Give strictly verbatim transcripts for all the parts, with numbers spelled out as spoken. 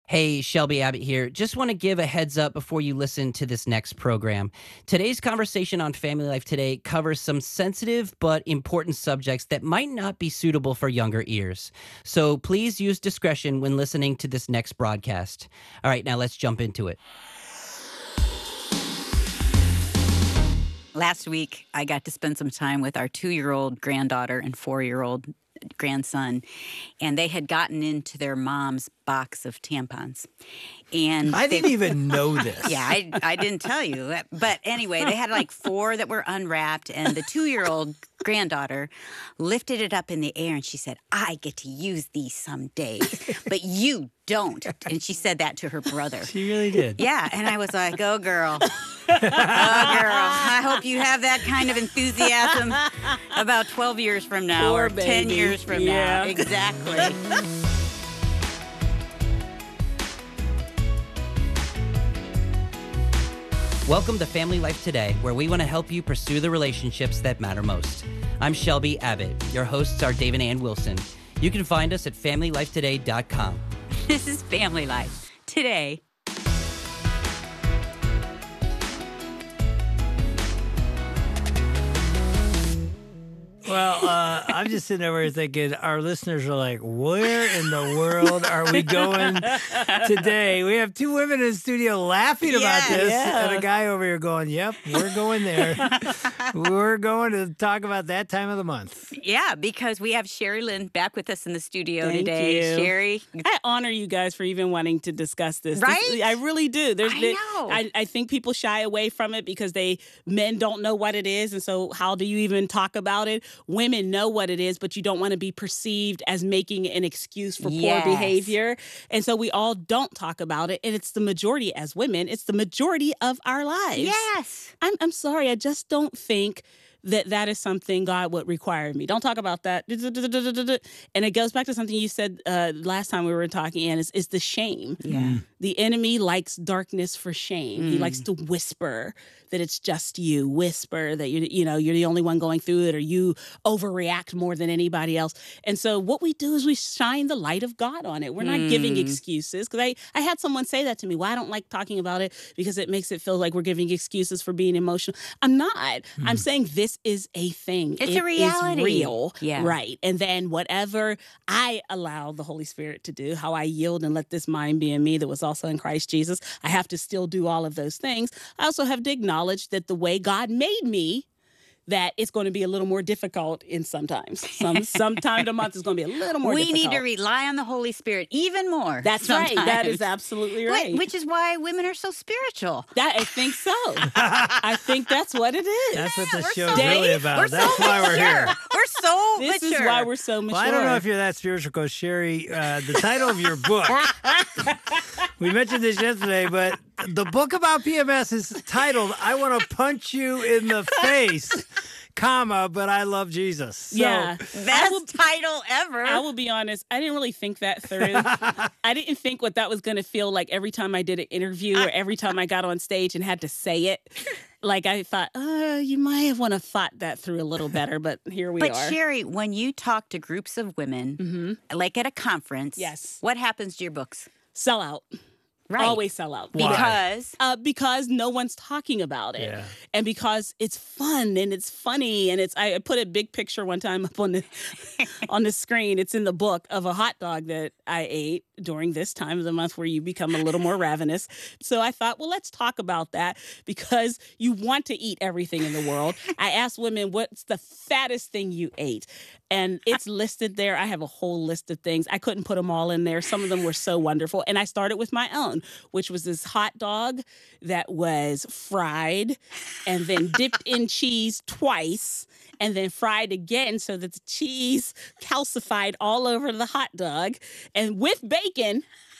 Hey, Shelby Abbott here. Just want to give a heads up before you listen to this next program. Today's conversation on Family Life Today covers some sensitive but important subjects that might not be suitable for younger ears. So please use discretion when listening to this next broadcast. All right, now let's jump into it. Last week, I got to spend some time with our two-year-old granddaughter and four-year-old grandson, and they had gotten into their mom's box of tampons. And I they, didn't even know this. Yeah, I, I didn't tell you. But anyway, they had like four that were unwrapped, and the two-year-old granddaughter lifted it up in the air, and she said, I get to use these someday, but you don't. And she said that to her brother. She really did. Yeah, and I was like, oh, girl. Oh, girl. I hope you have that kind of enthusiasm about twelve years from now Poor or baby. ten years from Yeah. now. Exactly. Welcome to Family Life Today, where we want to help you pursue the relationships that matter most. I'm Shelby Abbott. Your hosts are Dave and Ann Wilson. You can find us at family life today dot com. This is Family Life Today. Well, uh, I'm just sitting over here thinking our listeners are like, where in the world are we going today? We have two women in the studio laughing about Yes. this, Yeah. and a guy over here going, yep, we're going there. We're going to talk about that time of the month. Yeah, because we have Sherry Lynn back with us in the studio Thank today. you. Sherry. I honor you guys for even wanting to discuss this. Right? This- I really do. There's, I there- know. I, I think people shy away from it because they men don't know what it is, and so how do you even talk about it? Women know what it is, but you don't want to be perceived as making an excuse for Yes. poor behavior, and so we all don't talk about it. And it's the majority as women. It's the majority of our lives. Yes. I'm I'm sorry. I just don't think that that is something God would require of me. Don't talk about that. And it goes back to something you said uh, last time we were talking, and is is the shame. Yeah. The enemy likes darkness for shame. He Mm. likes to whisper that it's just you, whisper that you you know you're the only one going through it, or you overreact more than anybody else. And so what we do is we shine the light of God on it. We're not giving Mm. excuses, because I I had someone say that to me. Well, I don't like talking about it because it makes it feel like we're giving excuses for being emotional. I'm not. I'm saying this is a thing. It's It a reality. is real. Yeah. Right. And then whatever I allow the Holy Spirit to do, how I yield and let this mind be in me that was also in Christ Jesus, I have to still do all of those things. I also have to acknowledge that the way God made me, that it's going to be a little more difficult in sometimes. Some sometime of the month is going to be a little more we difficult. need to rely on the Holy Spirit even more. That's right. That sometimes. is absolutely Wh- right. Which is why women are so spiritual. that I think so. I think that's what it is. That's what Yeah, the we're show's so- really about. We're That's so why we're mature. here. We're so this mature. is why we're so mature. Well, I don't know if you're that spiritual because, Sherry, uh, the title of your book, we mentioned this yesterday, but the book about P M S is titled, I Want to Punch You in the Face, comma, but I Love Jesus. So, yeah. Best title ever. I will be honest, I didn't really think that through. I didn't think what that was going to feel like every time I did an interview or every time I got on stage and had to say it. Like, I thought, uh, you might have want to thought that through a little better, but here we but are. Sherry, when you talk to groups of women, Mhm. like at a conference, Yes. what happens to your books? Sell out. Right. Always sell out. Why? Because Uh, because no one's talking about it, Yeah. and because it's fun and it's funny, and it's. I put a big picture one time up on the on the screen. It's in the book of a hot dog that I ate during this time of the month where you become a little more ravenous. So I thought, well, let's talk about that, because you want to eat everything in the world. I asked women, what's the fattest thing you ate? And it's listed there. I have a whole list of things. I couldn't put them all in there. Some of them were so wonderful. And I started with my own, which was this hot dog that was fried and then dipped in cheese twice and then fried again so that the cheese calcified all over the hot dog, and with bacon.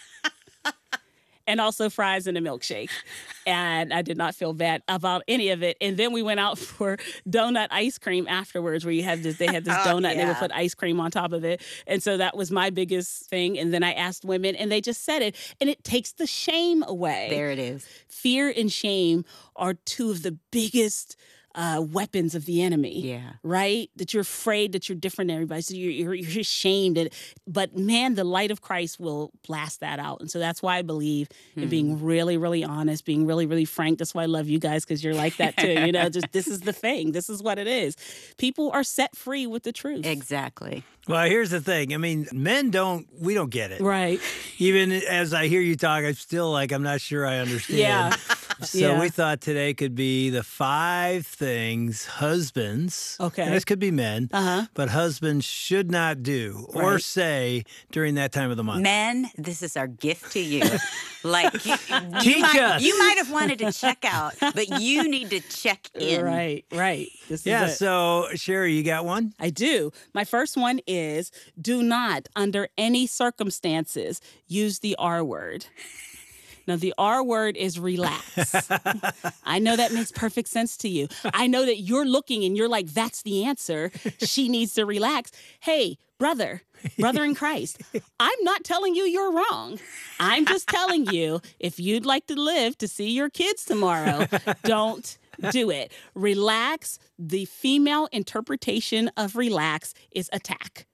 And also fries and a milkshake. And I did not feel bad about any of it. And then we went out for donut ice cream afterwards, where you had this, they had this Oh, donut and they would yeah. put ice cream on top of it. And so that was my biggest thing. And then I asked women, and they just said it. And it takes the shame away. there it is. Fear and shame are two of the biggest uh, weapons of the enemy. Yeah. Right? That you're afraid that you're different than everybody. So you're, you're, you're ashamed. And, but man, the light of Christ will blast that out. And so that's why I believe in Hmm. being really, really honest, being really, really frank. That's why I love you guys, because you're like that too. You know, just this is the thing. This is what it is. People are set free with the truth. Exactly. Well, here's the thing. I mean, men don't, we don't get it. Right. Even as I hear you talk, I'm still like, I'm not sure I understand. Yeah. So Yeah. we thought today could be the five things husbands, Okay. and this could be men, Uh-huh. but husbands should not do or Right. say during that time of the month. Men, this is our gift to you. Like you, you Teach might, us. you might have wanted to check out, but you need to check in. Right. Right. This Yeah, is it. so Sherry, you got one? I do. My first one is do not, under any circumstances, use the R word. Now, the R word is relax. I know that makes perfect sense to you. I know that you're looking and you're like, that's the answer. She needs to relax. Hey, brother, brother in Christ, I'm not telling you you're wrong. I'm just telling you, if you'd like to live to see your kids tomorrow, don't do it. Relax. The female interpretation of relax is attack.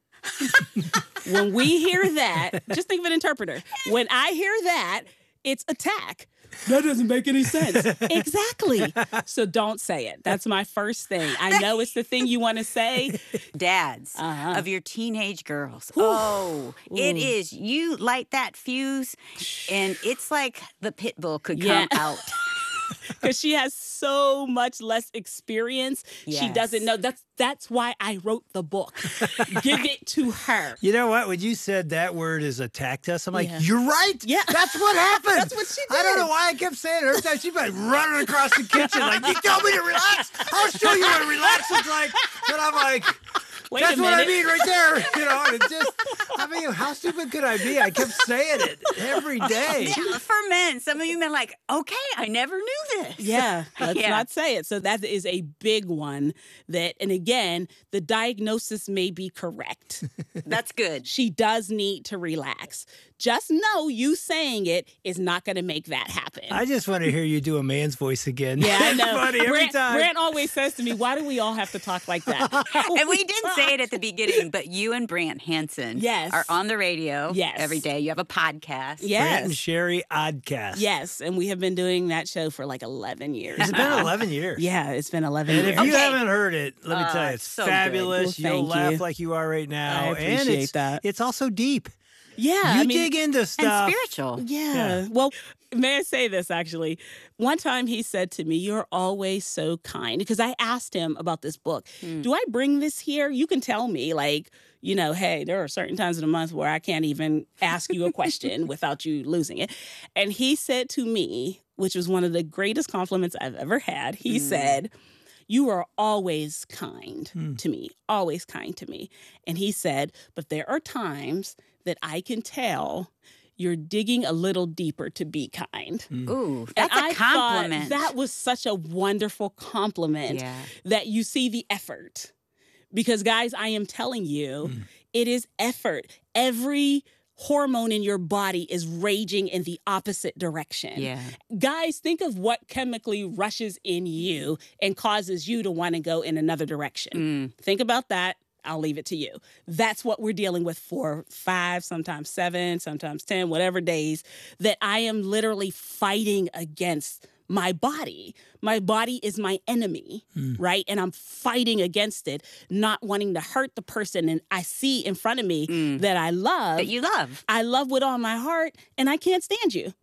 When we hear that, just think of an interpreter. When I hear that, it's attack. That doesn't make any sense. Exactly. So don't say it. That's my first thing. I know it's the thing you want to say. Dads Uh-huh. of your teenage girls. Oh, it Ooh. is. You light that fuse, and it's like the pit bull could Yeah. come out. Because she has so much less experience. She Yes. doesn't know. That's that's why I wrote the book. Give it to her. You know what? When you said that word is attacked us, I'm like, Yeah. you're right. Yeah. That's what happened. That's what she I don't did. know why I kept saying it. Every time she'd be like running across the kitchen, like, you told me to relax. I'll show you what relax looks like. But I'm like, Wait that's a what I minute. mean right there. You know, and it just, I mean, how stupid could I be? I kept saying it every day. Yeah, for men, some of you men are like, okay, I never knew this. Yeah, let's Yeah. not say it. So that is a big one that, and again, the diagnosis may be correct. That's good. She does need to relax. Just know you saying it is not going to make that happen. I just want to hear you do a man's voice again. yeah, I It's know. funny every Grant, time. Grant always says to me, why do we all have to talk like that? And we didn't say it at the beginning, but you and Brant Hansen Yes. are on the radio Yes. every day. You have a podcast. Brant and Yes. Sherry Oddcast. Yes. And we have been doing that show for like eleven years. It's been now. eleven years. Yeah, it's been eleven And years. if you Okay. haven't heard it, let me Uh, tell you, it's so good. fabulous. Well, You'll thank laugh you. like you are right now. I and appreciate it's, that. it's also deep. yeah. You I mean, dig into stuff. And spiritual. Yeah. Yeah. Well, may I say this actually? One time he said to me, "You're always so kind." Because I asked him about this book. Hmm. Do I bring this here? You can tell me, like, you know, hey, there are certain times of the month where I can't even ask you a question without you losing it. And he said to me, which was one of the greatest compliments I've ever had, he Hmm. said, "You are always kind Hmm. to me, always kind to me." And he said, "But there are times that I can tell you're digging a little deeper to be kind." Ooh, And that's a I compliment. thought that was such a wonderful compliment Yeah. that you see the effort. Because, guys, I am telling you, Mm. it is effort. Every hormone in your body is raging in the opposite direction. Yeah. Guys, think of what chemically rushes in you and causes you to want to go in another direction. Mm. Think about that. I'll leave it to you. That's what we're dealing with for five, sometimes seven, sometimes ten, whatever days that I am literally fighting against my body. My body is my enemy, right? And I'm fighting against it, not wanting to hurt the person. And I see in front of me Mm. that I love. That you love. I love with all my heart, and I can't stand you.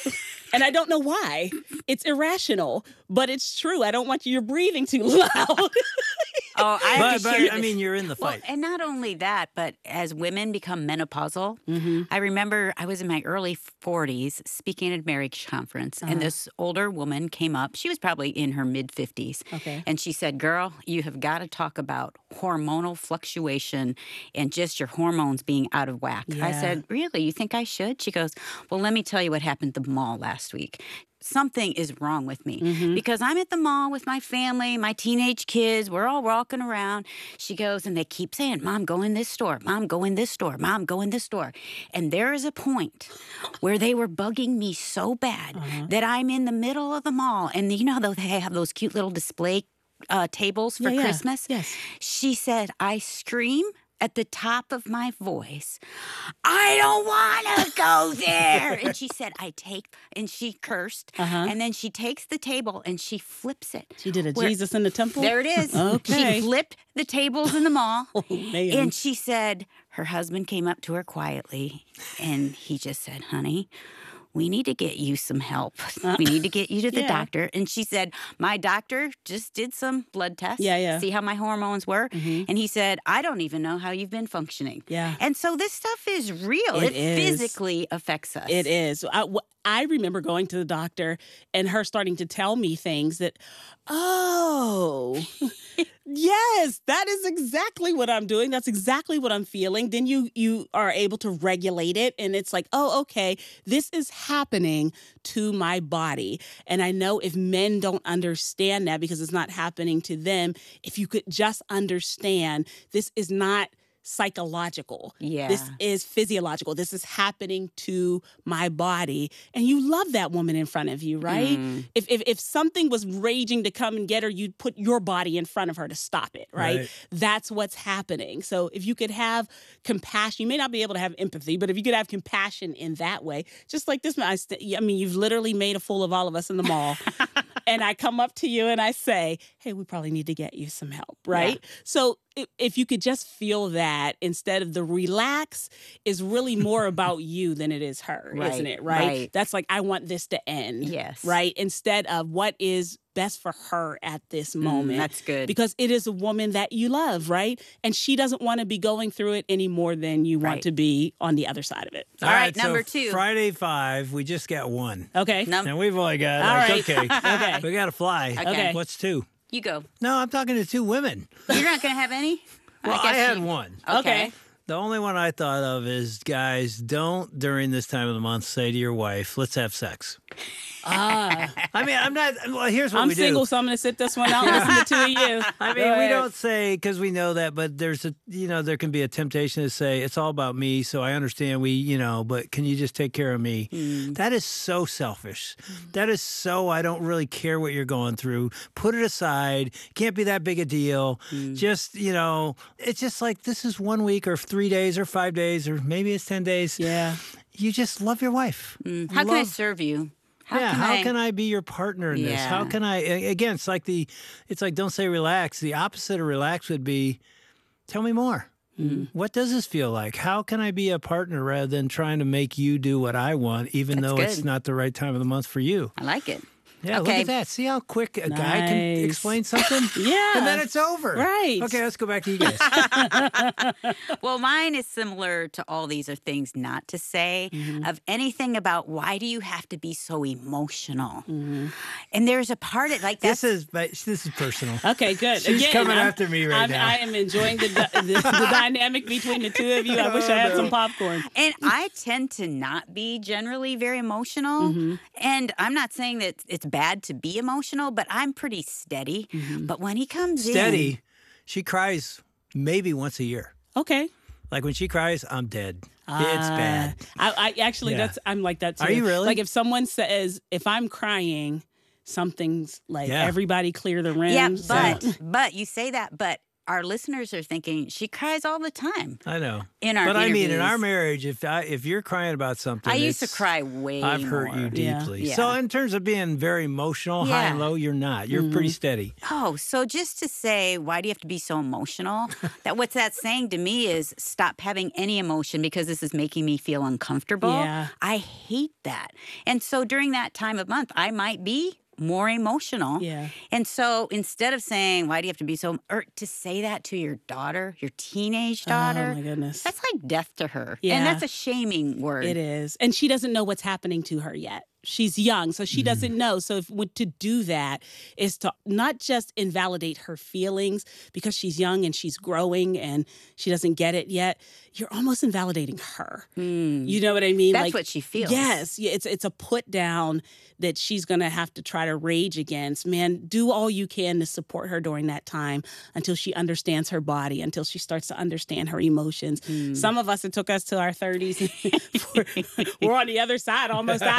And I don't know why. It's irrational, but it's true. I don't want you. You're breathing too loud. Oh, I have But, to but share I this. mean, you're in the Well, fight. and not only that, but as women become menopausal, Mm-hmm. I remember I was in my early forties speaking at a marriage conference, Uh-huh. and this older woman came up. She was probably in her mid fifties. Okay. And she said, "Girl, you have got to talk about hormonal fluctuation and just your hormones being out of whack." I Yeah. said, "Really? You think I should?" She goes, "Well, let me tell you what happened at the mall last week. Something is wrong with me Mhm. because I'm at the mall with my family, my teenage kids. We're all walking around." She goes, and they keep saying, "Mom, go in this store. Mom, go in this store. Mom, go in this store." And there is a point where they were bugging me so bad Uh-huh. that I'm in the middle of the mall. And you know how they have those cute little display uh, tables for Yeah, yeah. Christmas. Yes. She said, I scream at the top of my voice, I don't want to go there. And she said, I take, and she cursed. Uh-huh. And then she takes the table and she flips it. She did a Where- Jesus in the temple? There it is. Okay. She flipped the tables in the mall. Oh, man. And she said, her husband came up to her quietly and he just said, honey, we need to get you some help. We need to get you to the Yeah. doctor. And she said, my doctor just did some blood tests. Yeah, yeah. See how my hormones were. Mhm. And he said, I don't even know how you've been functioning. Yeah. And so this stuff is real. It It, is. physically affects us. It is. I, wh- I remember going to the doctor and her starting to tell me things that, oh, yes, that is exactly what I'm doing. That's exactly what I'm feeling. Then you you are able to regulate it, and it's like, oh, okay, this is happening to my body. And I know if men don't understand that because it's not happening to them, if you could just understand this is not psychological. Yeah. This is physiological. This is happening to my body. And you love that woman in front of you, right? Mm. If, if if something was raging to come and get her, you'd put your body in front of her to stop it, right? Right. That's what's happening. So if you could have compassion, you may not be able to have empathy, but if you could have compassion in that way, just like this, I, st- I mean, you've literally made a fool of all of us in the mall. And I come up to you and I say, hey, we probably need to get you some help, right? So if, if you could just feel that instead of the relax is really more about you than it is her, Right, isn't it? Right? right. That's like, I want this to end. Yes. Right? Instead of what is best for her at this Mm, moment. that's good. Because it is a woman that you love, right? And she doesn't want to be going through it any more than you want Right. to be on the other side of it. All right, so number two. Friday five, we just got one. Okay. Num- And we've only got, All like, right. okay, Okay. we got to fly. Okay. What's two? You go. No, I'm talking to two women. You're not going to have any? Well, I, guess had you- one. Okay. The only one I thought of is, guys, don't during this time of the month say to your wife, let's have sex. Ah, I mean, I'm not, well, here's what I'm we single, do. so I'm going to sit this one out and listen to two of you. I Go mean, we ahead. don't say, because we know that, but there's a, you know, there can be a temptation to say, it's all about me, so I understand we, you know, but can you just take care of me? Mm. That is so selfish. That is so, I don't really care what you're going through. Put it aside. Can't be that big a deal. Mm. Just, you know, it's just like this is one week or three days or five days or maybe it's ten days. Yeah. You just love your wife. Mm. How can I Love- serve you? How yeah, can how I? can I be your partner in this? How Yeah. can I? a- Again, it's like the, it's like don't say relax. The opposite of relax would be, tell me more. Mm. What does this feel like? How can I be a partner rather than trying to make you do what I want, even That's though it's good. not the right time of the month for you? I like it. Yeah, look Okay. at that. See how quick a guy can Nice. explain something? Yeah. And then it's over. Right. Okay, let's go back to you guys. Well, mine is similar to all these are things not to say Mm-hmm. of anything about why do you have to be so emotional? Mm-hmm. And there's a part of like that's this is but this is personal. Okay, good. She's Again, coming I'm- after me right I'm, now. I am enjoying the, the, the dynamic between the two of you. I wish I had some popcorn. and I tend to not be generally very emotional. Mm-hmm. And I'm not saying that it's bad to be emotional, but I'm pretty steady. Mm-hmm. But when he comes in, Steady. She cries maybe once a year. Okay. Like when she cries, I'm dead. it's Uh, bad. I, I actually, Yeah. that's I'm like that too. Are you really? Like if someone says, if I'm crying, something's like Yeah. everybody clear the rims. yeah, and- but but you say that, but our listeners are thinking she cries all the time I know. in our But I mean, in our interviews. marriage, if I, if you're crying about something, I used to it's- cry way I've hurt you more. Yeah. deeply. Yeah. So in terms of being very emotional, high and Yeah. low, you're not. You're Mm-hmm. pretty steady. Oh, so just to say, why do you have to be so emotional? that what's that saying to me is stop having any emotion because this is making me feel uncomfortable. Yeah. I hate that. And so during that time of month, I might be more emotional. Yeah. And so instead of saying, why do you have to be so, or to say that to your daughter, your teenage daughter, Oh my goodness. that's like death to her. Yeah. And that's a shaming word. It is. And she doesn't know what's happening to her yet. She's young, so she doesn't know. So if what to do that is to not just invalidate her feelings because she's young and she's growing and she doesn't get it yet. You're almost invalidating her. Mm. You know what I mean? That's Like, what she feels. Yes, yeah, it's it's a put down that she's going to have to try to rage against. Man, do all you can to support her during that time until she understands her body, until she starts to understand her emotions. Mm. Some of us, it took us to our thirties. we're, we're on the other side, almost out of it. We're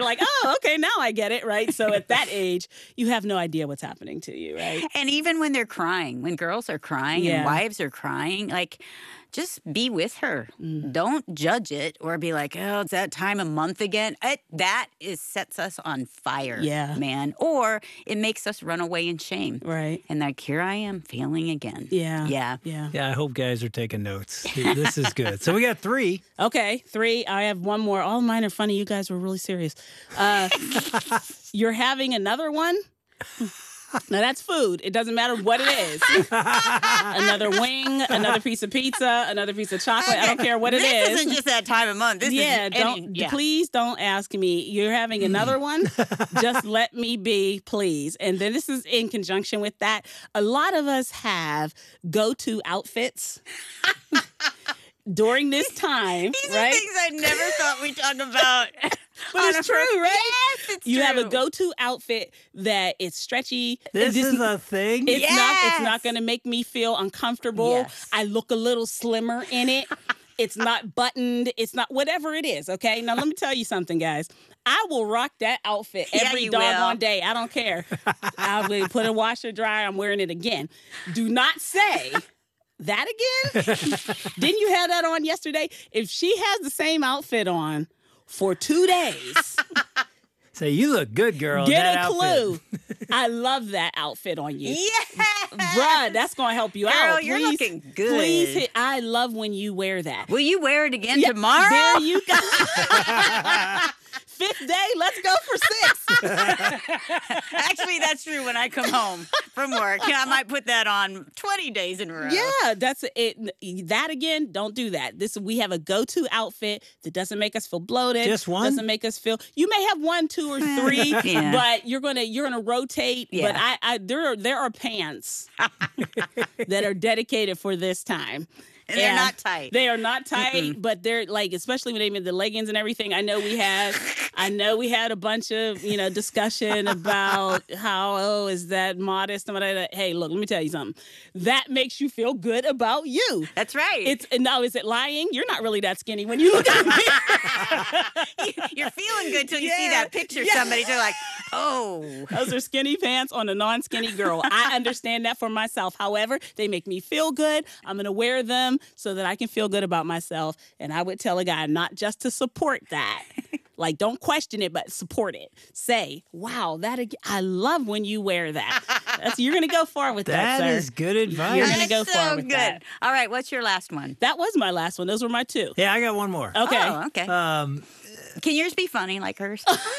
like, oh, okay, now I get it, right? So at that age, you have no idea what's happening to you, right? And even when they're crying, when girls are crying Yeah. and wives are crying, like, just be with her. Mm. Don't judge it or be like, oh, it's that time of month again. It, that is sets us on fire, Yeah. man. Or it makes us run away in shame. Right. And like, here I am failing again. Yeah. Yeah. Yeah. Yeah, I hope guys are taking notes. This is good. So we got three. Okay, three. I have one more. All mine are funny. You guys were really serious. Uh, you're having another one? Now that's food. It doesn't matter what it is. Another wing, another piece of pizza, another piece of chocolate. I don't care what it this is. isn't just that time of month. This yeah, is don't any, yeah. please don't ask me. You're having another one? Just let me be, please. And then this is in conjunction with that. A lot of us have go-to outfits during this time, These right? are things I never thought we'd talk about. But on it's a true, first- right? Yes, it's You true. have a go-to outfit that is stretchy. This, This- is a thing. It's not. It's Yes. not going to make me feel uncomfortable. Yes. I look a little slimmer in it. It's not buttoned. It's not whatever it is. Okay. Now let me tell you something, guys. I will rock that outfit Yeah, every you doggone will. day. I don't care. I will put a washer dryer. I'm wearing it again. Do not say that again. Didn't you have that on yesterday? If she has the same outfit on for two days. Say, you look good, girl. in Get that a outfit. clue. I love that outfit on you. Yes. Bruh, that's going to help you Girl, out. you're Please- looking good. Please hit. I love when you wear that. Will you wear it again Yeah, tomorrow? There you go. Fifth day, let's go for six. Actually, that's true. When I come home from work, I might put that on twenty days in a row. Yeah, that's it. That again, don't do that. This we have a go-to outfit that doesn't make us feel bloated. Just one? Doesn't make us feel. You may have one, two, or three, Yeah. but you're gonna you're gonna rotate. But Yeah. I, I there are there are pants that are dedicated for this time. And they're And not tight. They are not tight, but they're like, especially when they made the leggings and everything. I know we had, I know we had a bunch of, you know, discussion about how, oh, is that modest? And whatever. Hey, look, let me tell you something. That makes you feel good about you. That's right. It's now, is it lying? You're not really that skinny when you look at me. You're feeling good till you see Yeah. that picture of Yeah. somebody. They're like, oh. Those are skinny pants on a non-skinny girl. I understand that for myself. However, they make me feel good. I'm going to wear them so that I can feel good about myself. And I would tell a guy not just to support that. Like, don't question it, but support it. Say, wow, that ag- I love when you wear that. That's, you're going to go far with that, That sir. is good advice. You're gonna That's go far so with good. that. All right, what's your last one? That was my last one. Those were my two. Yeah, I got one more. Okay. Oh, okay. Um, Can yours be funny like hers?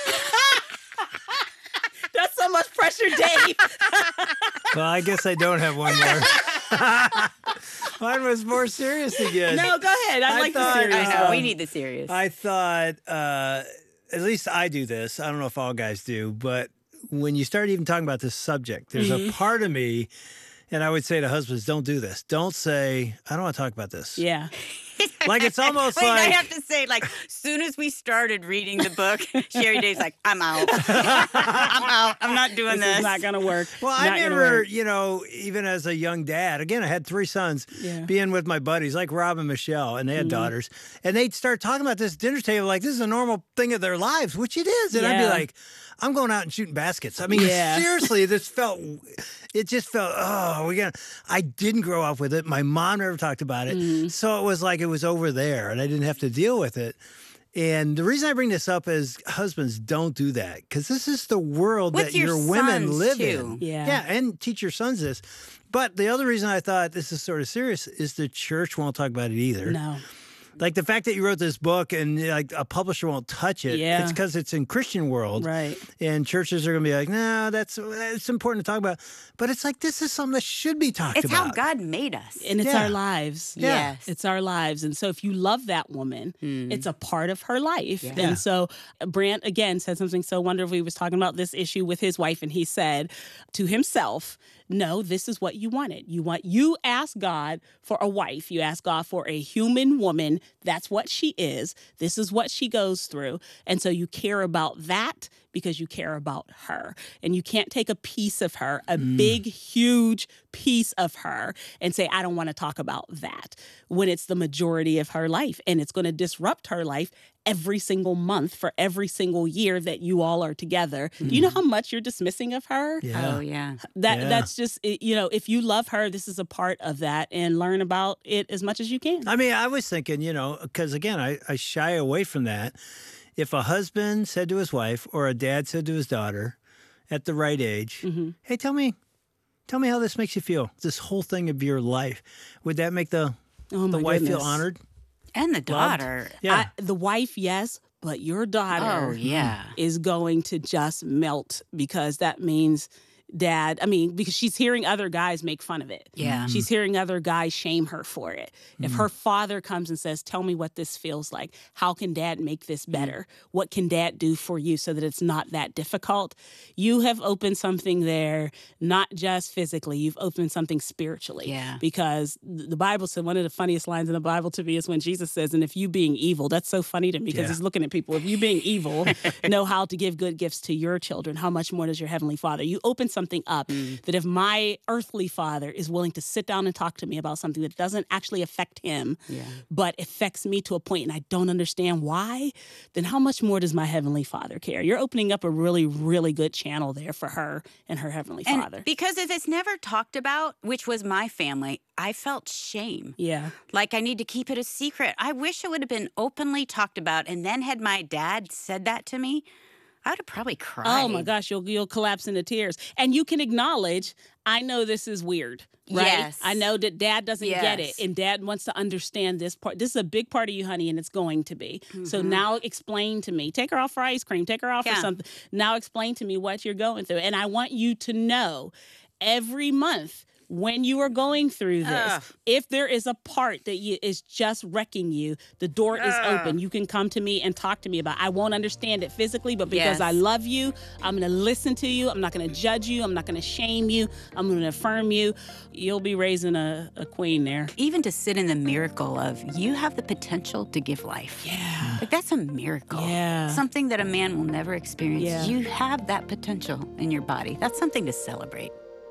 That's so much pressure, Dave. well, I guess I don't have one more. Mine was more serious again. No, go ahead. I, I like thought- the serious I know. Um, we need the serious. I thought, uh, at least I do this. I don't know if all guys do, but when you start even talking about this subject, there's Mm-hmm. a part of me, and I would say to husbands, don't do this. Don't say, I don't want to talk about this. Yeah. Like it's almost Wait, like. I have to say, like, soon as we started reading the book, Sherry Dave's like, I'm out. I'm out. I'm not doing This this. is not going to work. Well, Not I gonna remember, work. you know, even as a young dad, again, I had three sons, Yeah. being with my buddies like Rob and Michelle, and they had Mhm. daughters, and they'd start talking about this dinner table like this is a normal thing of their lives, which it is. And I'd be Yeah. like, I'm going out and shooting baskets. I mean, Yeah. seriously, this felt, it just felt, oh, we got, I didn't grow up with it. My mom never talked about it. Mhm. So it was like it was over there, and I didn't have to deal with it. And the reason I bring this up is husbands, don't do that, because this is the world With that your your women sons, live too. in. Yeah. Yeah, and teach your sons this. But the other reason I thought this is sort of serious is the church won't talk about it either. No. Like the fact that you wrote this book and like a publisher won't touch it. Yeah. It's because it's in Christian world. Right. And churches are going to be like, no, that's it's important to talk about. But it's like this is something that should be talked It's about. how God made us. And it's Yeah. our lives. Yeah. Yes. It's our lives. And so if you love that woman, Mm. it's a part of her life. Yeah. Yeah. And so uh, Brant, again, said something so wonderful. He was talking about this issue with his wife, and he said to himself, no, this is what you wanted. You want you ask God for a wife. You ask God for a human woman. That's what she is. This is what she goes through. And so you care about that because you care about her. And you can't take a piece of her, a big, huge piece of her, and say, I don't want to talk about that when it's the majority of her life and it's going to disrupt her life every single month for every single year that you all are together. Mm. Do you know how much you're dismissing of her? Yeah. Oh, yeah. That yeah. That's just, you know, if you love her, this is a part of that, and learn about it as much as you can. I mean, I was thinking, you know, because again, I, I shy away from that. If a husband said to his wife or a dad said to his daughter at the right age, mm-hmm. hey, tell me, tell me how this makes you feel, this whole thing of your life, would that make the, oh the wife goodness. feel honored? And the daughter. Yeah. I, the wife, yes, but your daughter oh, yeah. is going to just melt, because that means dad, I mean, because she's hearing other guys make fun of it. Yeah. She's hearing other guys shame her for it. Mm. If her father comes and says, tell me what this feels like, how can dad make this better? What can dad do for you so that it's not that difficult? You have opened something there, not just physically, you've opened something spiritually. Yeah. Because the Bible said, one of the funniest lines in the Bible to me is when Jesus says, and if you being evil, that's so funny to me, because Yeah. he's looking at people, if you being evil know how to give good gifts to your children, how much more does your heavenly Father? You open something up mm. that if my earthly father is willing to sit down and talk to me about something that doesn't actually affect him, yeah. but affects me to a point and I don't understand why, then how much more does my heavenly Father care? You're opening up a really, really good channel there for her and her heavenly and Father. Because if it's never talked about, which was my family, I felt shame. Yeah. Like I need to keep it a secret. I wish it would have been openly talked about. And then had my dad said that to me, I would have probably cried. Oh my gosh, you'll you'll collapse into tears. And you can acknowledge, I know this is weird, right? Yes. I know that dad doesn't yes. get it, and dad wants to understand this part. This is a big part of you, honey, and it's going to be. Mm-hmm. So now explain to me. Take her off for ice cream. Take her off yeah. for something. Now explain to me what you're going through. And I want you to know every month, when you are going through this, Ugh. if there is a part that you, is just wrecking you, the door Ugh. is open. You can come to me and talk to me about it. I won't understand it physically, but because yes. I love you, I'm going to listen to you. I'm not going to judge you. I'm not going to shame you. I'm going to affirm you. You'll be raising a, a queen there. Even to sit in the miracle of you have the potential to give life. Yeah. Like that's a miracle. Yeah. Something that a man will never experience. Yeah. You have that potential in your body. That's something to celebrate.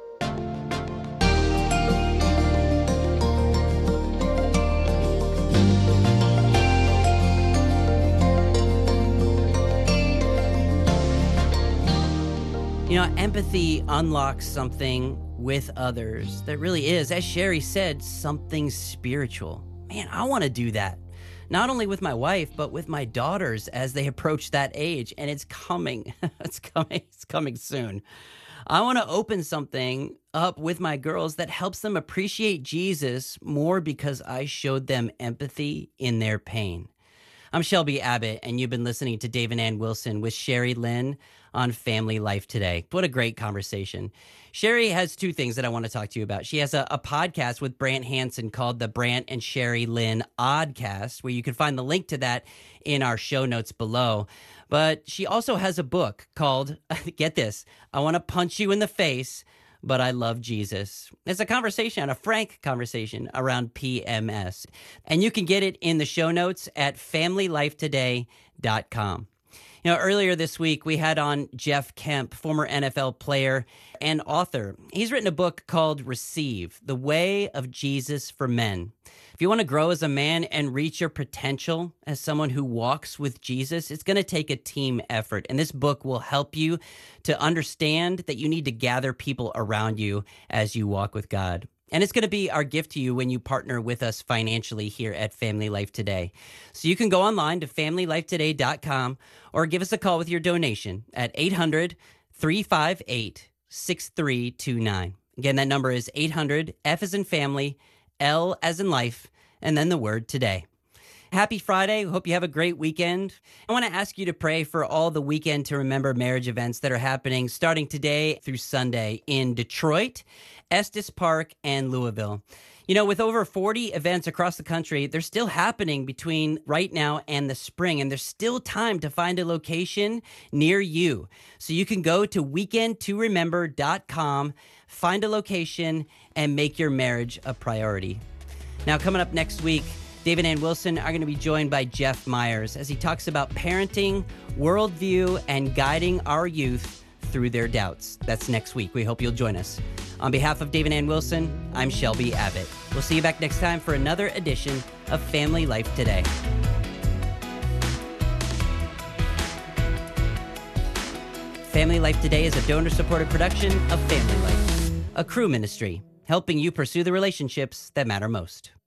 You know, empathy unlocks something with others that really is, as Sherry said, something spiritual. Man, I want to do that. Not only with my wife, but with my daughters as they approach that age. And it's coming. it's coming. It's coming soon. I want to open something up with my girls that helps them appreciate Jesus more because I showed them empathy in their pain. I'm Shelby Abbott, and you've been listening to Dave and Ann Wilson with Sherry Lynn on Family Life Today. What a great conversation. Sherry has two things that I want to talk to you about. She has a, a podcast with Brant Hansen called the Brant and Sherry Lynn Oddcast, where you can find the link to that in our show notes below. But she also has a book called, get this, I Want to Punch You in the Face, But I Love Jesus. It's a conversation, a frank conversation around P M S. And you can get it in the show notes at family life today dot com. You know, earlier this week, we had on Jeff Kemp, former N F L player and author. He's written a book called Receive, The Way of Jesus for Men. If you want to grow as a man and reach your potential as someone who walks with Jesus, it's going to take a team effort. And this book will help you to understand that you need to gather people around you as you walk with God. And it's going to be our gift to you when you partner with us financially here at Family Life Today. So you can go online to family life today dot com or give us a call with your donation at eight hundred, three five eight, six three two nine. Again, that number is eight hundred, F as in family, L as in life, and then the word today. Happy Friday. Hope you have a great weekend. I want to ask you to pray for all the Weekend to Remember marriage events that are happening starting today through Sunday in Detroit, Estes Park, and Louisville. You know, with over forty events across the country, they're still happening between right now and the spring, and there's still time to find a location near you. So you can go to weekend to remember dot com, find a location, and make your marriage a priority. Now, coming up next week, Dave and Ann Wilson are going to be joined by Jeff Myers as he talks about parenting, worldview, and guiding our youth through their doubts. That's next week. We hope you'll join us. On behalf of Dave and Ann Wilson, I'm Shelby Abbott. We'll see you back next time for another edition of Family Life Today. Family Life Today is a donor-supported production of Family Life, a Crew ministry, helping you pursue the relationships that matter most.